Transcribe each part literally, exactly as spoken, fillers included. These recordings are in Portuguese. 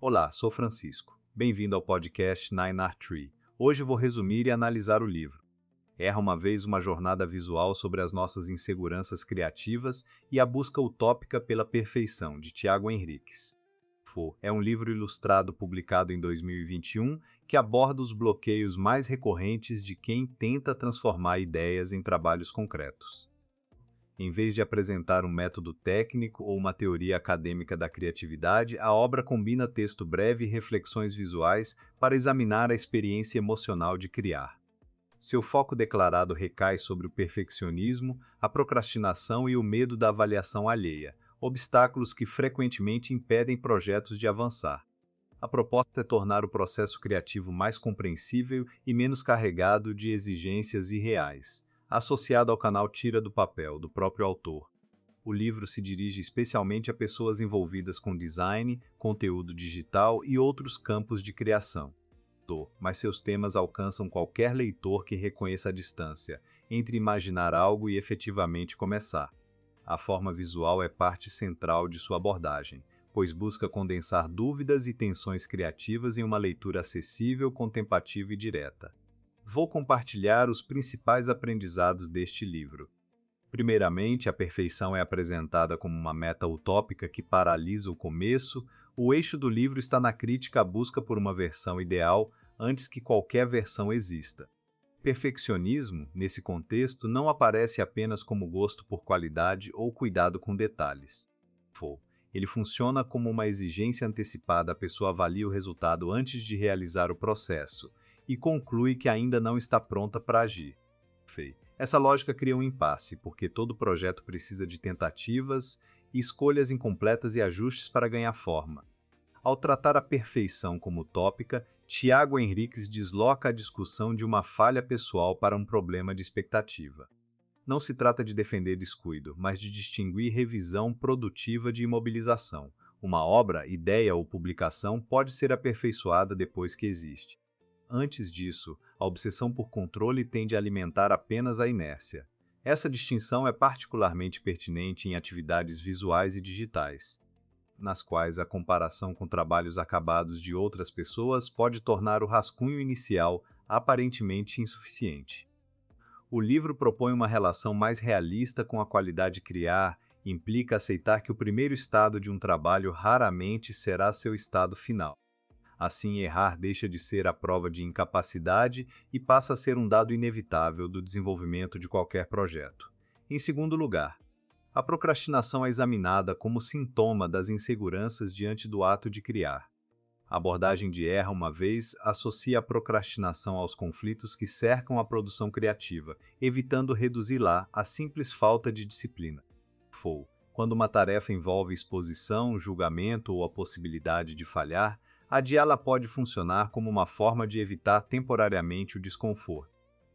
Olá, sou Francisco. Bem-vindo ao podcast Nine Art Tree. Hoje vou resumir e analisar o livro. Erra uma vez uma jornada visual sobre as nossas inseguranças criativas e a busca utópica pela perfeição, de Tiago Henriques. É um livro ilustrado publicado em dois mil e vinte e um que aborda os bloqueios mais recorrentes de quem tenta transformar ideias em trabalhos concretos. Em vez de apresentar um método técnico ou uma teoria acadêmica da criatividade, a obra combina texto breve e reflexões visuais para examinar a experiência emocional de criar. Seu foco declarado recai sobre o perfeccionismo, a procrastinação e o medo da avaliação alheia, obstáculos que frequentemente impedem projetos de avançar. A proposta é tornar o processo criativo mais compreensível e menos carregado de exigências irreais, associado ao canal Tira do Papel, do próprio autor. O livro se dirige especialmente a pessoas envolvidas com design, conteúdo digital e outros campos de criação. Mas seus temas alcançam qualquer leitor que reconheça a distância entre imaginar algo e efetivamente começar. A forma visual é parte central de sua abordagem, pois busca condensar dúvidas e tensões criativas em uma leitura acessível, contemplativa e direta. Vou compartilhar os principais aprendizados deste livro. Primeiramente, a perfeição é apresentada como uma meta utópica que paralisa o começo. O eixo do livro está na crítica à busca por uma versão ideal antes que qualquer versão exista. Perfeccionismo, nesse contexto, não aparece apenas como gosto por qualidade ou cuidado com detalhes. Ele funciona como uma exigência antecipada. A pessoa avalia o resultado antes de realizar o processo e conclui que ainda não está pronta para agir. Essa lógica cria um impasse, porque todo projeto precisa de tentativas, escolhas incompletas e ajustes para ganhar forma. Ao tratar a perfeição como utópica, Tiago Henriques desloca a discussão de uma falha pessoal para um problema de expectativa. Não se trata de defender descuido, mas de distinguir revisão produtiva de imobilização. Uma obra, ideia ou publicação pode ser aperfeiçoada depois que existe. Antes disso, a obsessão por controle tende a alimentar apenas a inércia. Essa distinção é particularmente pertinente em atividades visuais e digitais, nas quais a comparação com trabalhos acabados de outras pessoas pode tornar o rascunho inicial aparentemente insuficiente. O livro propõe uma relação mais realista com a qualidade de criar e implica aceitar que o primeiro estado de um trabalho raramente será seu estado final. Assim, errar deixa de ser a prova de incapacidade e passa a ser um dado inevitável do desenvolvimento de qualquer projeto. Em segundo lugar, a procrastinação é examinada como sintoma das inseguranças diante do ato de criar. A abordagem de erra uma vez associa a procrastinação aos conflitos que cercam a produção criativa, evitando reduzir-la à simples falta de disciplina. Quando uma tarefa envolve exposição, julgamento ou a possibilidade de falhar, adiá-la pode funcionar como uma forma de evitar temporariamente o desconforto.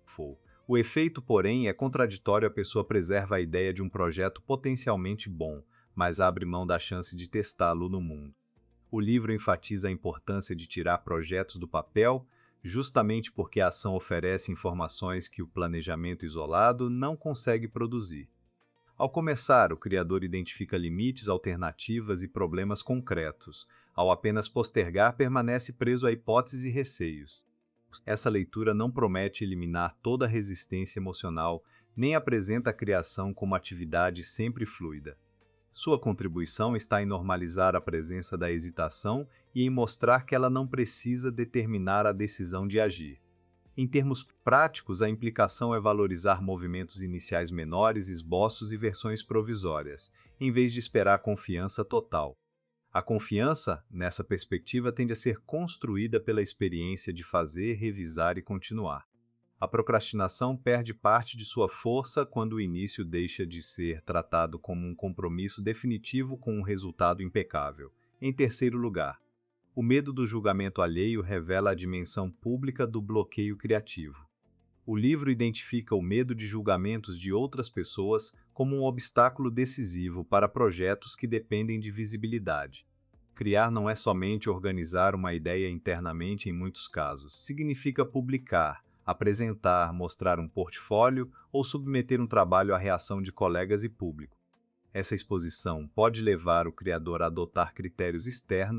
O efeito, porém, é contraditório. A pessoa preserva a ideia de um projeto potencialmente bom, mas abre mão da chance de testá-lo no mundo. O livro enfatiza a importância de tirar projetos do papel, justamente porque a ação oferece informações que o planejamento isolado não consegue produzir. Ao começar, o criador identifica limites, alternativas e problemas concretos. Ao apenas postergar, permanece preso a hipóteses e receios. Essa leitura não promete eliminar toda a resistência emocional, nem apresenta a criação como atividade sempre fluida. Sua contribuição está em normalizar a presença da hesitação e em mostrar que ela não precisa determinar a decisão de agir. Em termos práticos, a implicação é valorizar movimentos iniciais menores, esboços e versões provisórias, em vez de esperar a confiança total. A confiança, nessa perspectiva, tende a ser construída pela experiência de fazer, revisar e continuar. A procrastinação perde parte de sua força quando o início deixa de ser tratado como um compromisso definitivo com um resultado impecável. Em terceiro lugar, o medo do julgamento alheio revela a dimensão pública do bloqueio criativo. O livro identifica o medo de julgamentos de outras pessoas como um obstáculo decisivo para projetos que dependem de visibilidade. Criar não é somente organizar uma ideia internamente. Em muitos casos, significa publicar, apresentar, mostrar um portfólio ou submeter um trabalho à reação de colegas e público. Essa exposição pode levar o criador a adotar critérios externos,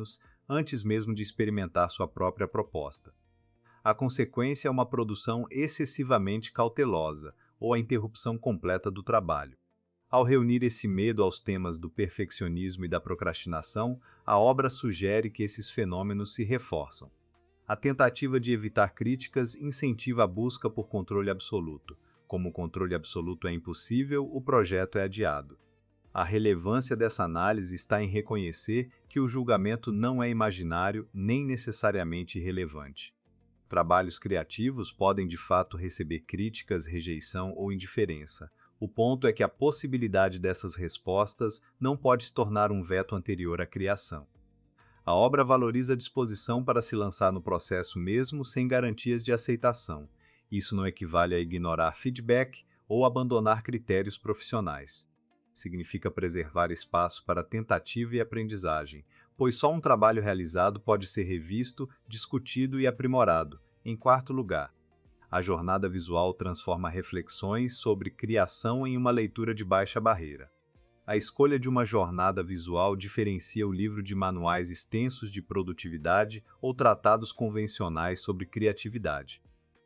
antes mesmo de experimentar sua própria proposta. A consequência é uma produção excessivamente cautelosa ou a interrupção completa do trabalho. Ao reunir esse medo aos temas do perfeccionismo e da procrastinação, a obra sugere que esses fenômenos se reforçam. A tentativa de evitar críticas incentiva a busca por controle absoluto. Como o controle absoluto é impossível, o projeto é adiado. A relevância dessa análise está em reconhecer que o julgamento não é imaginário nem necessariamente irrelevante. Trabalhos criativos podem de fato receber críticas, rejeição ou indiferença. O ponto é que a possibilidade dessas respostas não pode se tornar um veto anterior à criação. A obra valoriza a disposição para se lançar no processo mesmo sem garantias de aceitação. Isso não equivale a ignorar feedback ou abandonar critérios profissionais. Significa preservar espaço para tentativa e aprendizagem, pois só um trabalho realizado pode ser revisto, discutido e aprimorado. Em quarto lugar, a jornada visual transforma reflexões sobre criação em uma leitura de baixa barreira. A escolha de uma jornada visual diferencia o livro de manuais extensos de produtividade ou tratados convencionais sobre criatividade.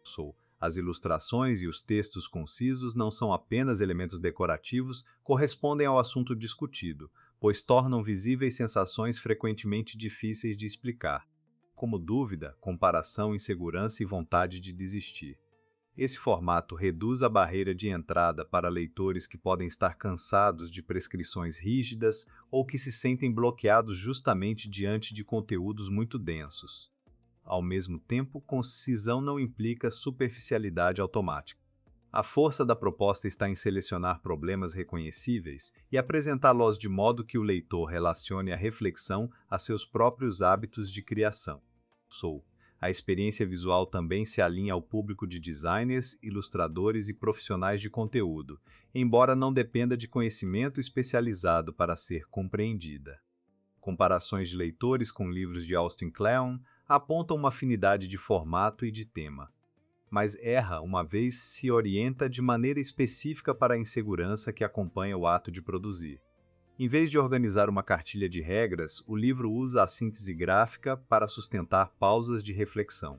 As ilustrações e os textos concisos não são apenas elementos decorativos, correspondem ao assunto discutido, pois tornam visíveis sensações frequentemente difíceis de explicar, como dúvida, comparação, insegurança e vontade de desistir. Esse formato reduz a barreira de entrada para leitores que podem estar cansados de prescrições rígidas ou que se sentem bloqueados justamente diante de conteúdos muito densos. Ao mesmo tempo, concisão não implica superficialidade automática. A força da proposta está em selecionar problemas reconhecíveis e apresentá-los de modo que o leitor relacione a reflexão a seus próprios hábitos de criação. Sou. A experiência visual também se alinha ao público de designers, ilustradores e profissionais de conteúdo, embora não dependa de conhecimento especializado para ser compreendida. Comparações de leitores com livros de Austin Kleon apontam uma afinidade de formato e de tema, mas erra uma vez se orienta de maneira específica para a insegurança que acompanha o ato de produzir. Em vez de organizar uma cartilha de regras, o livro usa a síntese gráfica para sustentar pausas de reflexão.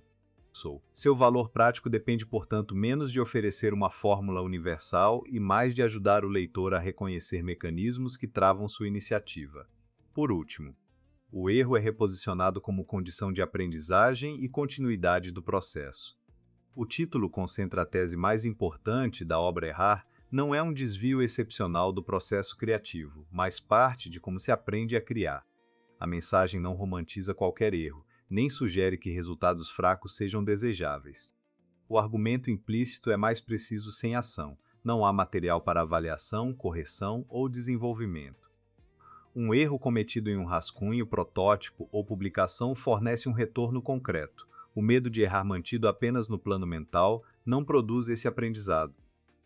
Seu valor prático depende, portanto, menos de oferecer uma fórmula universal e mais de ajudar o leitor a reconhecer mecanismos que travam sua iniciativa. Por último, o erro é reposicionado como condição de aprendizagem e continuidade do processo. O título concentra a tese mais importante da obra Errar. Não é um desvio excepcional do processo criativo, mas parte de como se aprende a criar. A mensagem não romantiza qualquer erro, nem sugere que resultados fracos sejam desejáveis. O argumento implícito é mais preciso sem ação. Não há material para avaliação, correção ou desenvolvimento. Um erro cometido em um rascunho, protótipo ou publicação fornece um retorno concreto. O medo de errar mantido apenas no plano mental não produz esse aprendizado.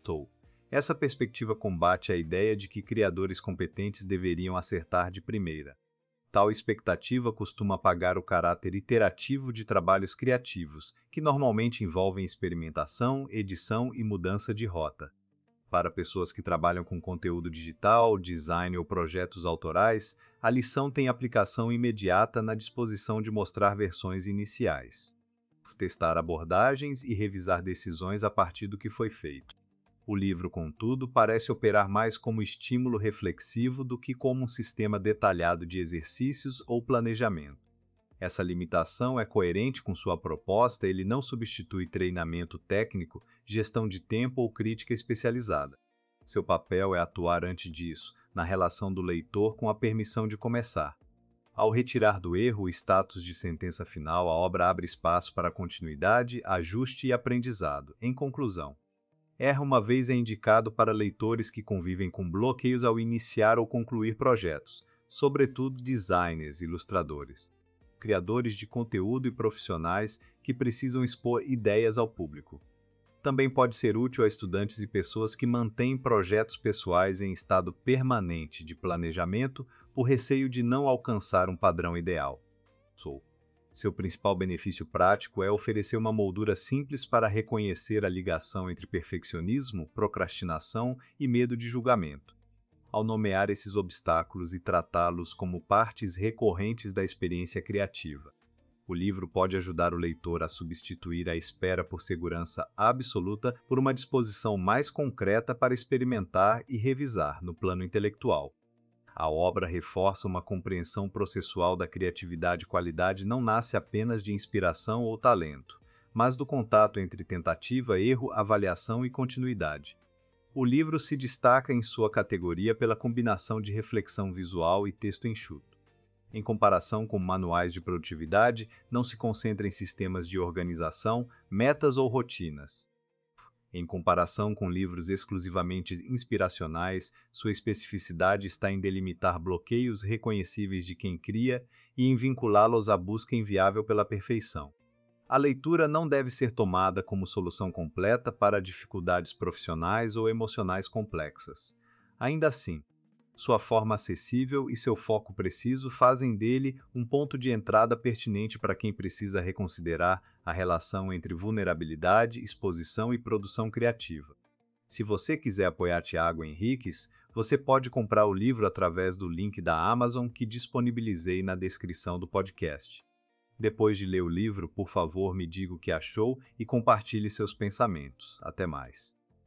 Essa perspectiva combate a ideia de que criadores competentes deveriam acertar de primeira. Tal expectativa costuma apagar o caráter iterativo de trabalhos criativos, que normalmente envolvem experimentação, edição e mudança de rota. Para pessoas que trabalham com conteúdo digital, design ou projetos autorais, a lição tem aplicação imediata na disposição de mostrar versões iniciais, testar abordagens e revisar decisões a partir do que foi feito. O livro, contudo, parece operar mais como estímulo reflexivo do que como um sistema detalhado de exercícios ou planejamento. Essa limitação é coerente com sua proposta, ele não substitui treinamento técnico, gestão de tempo ou crítica especializada. Seu papel é atuar antes disso, na relação do leitor com a permissão de começar. Ao retirar do erro o status de sentença final, a obra abre espaço para continuidade, ajuste e aprendizado. Em conclusão, Erra uma vez é indicado para leitores que convivem com bloqueios ao iniciar ou concluir projetos, sobretudo designers e ilustradores, criadores de conteúdo e profissionais que precisam expor ideias ao público. Também pode ser útil a estudantes e pessoas que mantêm projetos pessoais em estado permanente de planejamento por receio de não alcançar um padrão ideal. Sou. Seu principal benefício prático é oferecer uma moldura simples para reconhecer a ligação entre perfeccionismo, procrastinação e medo de julgamento. ao nomear esses obstáculos e tratá-los como partes recorrentes da experiência criativa. O livro pode ajudar o leitor a substituir a espera por segurança absoluta por uma disposição mais concreta para experimentar e revisar no plano intelectual. A obra reforça uma compreensão processual da criatividade e qualidade não nasce apenas de inspiração ou talento, mas do contato entre tentativa, erro, avaliação e continuidade. O livro se destaca em sua categoria pela combinação de reflexão visual e texto enxuto. Em comparação com manuais de produtividade, não se concentra em sistemas de organização, metas ou rotinas. Em comparação com livros exclusivamente inspiracionais, sua especificidade está em delimitar bloqueios reconhecíveis de quem cria e em vinculá-los à busca inviável pela perfeição. A leitura não deve ser tomada como solução completa para dificuldades profissionais ou emocionais complexas. Ainda assim, sua forma acessível e seu foco preciso fazem dele um ponto de entrada pertinente para quem precisa reconsiderar a relação entre vulnerabilidade, exposição e produção criativa. Se você quiser apoiar Tiago Henriques, você pode comprar o livro através do link da Amazon que disponibilizei na descrição do podcast. Depois de ler o livro, por favor, me diga o que achou e compartilhe seus pensamentos. Até mais.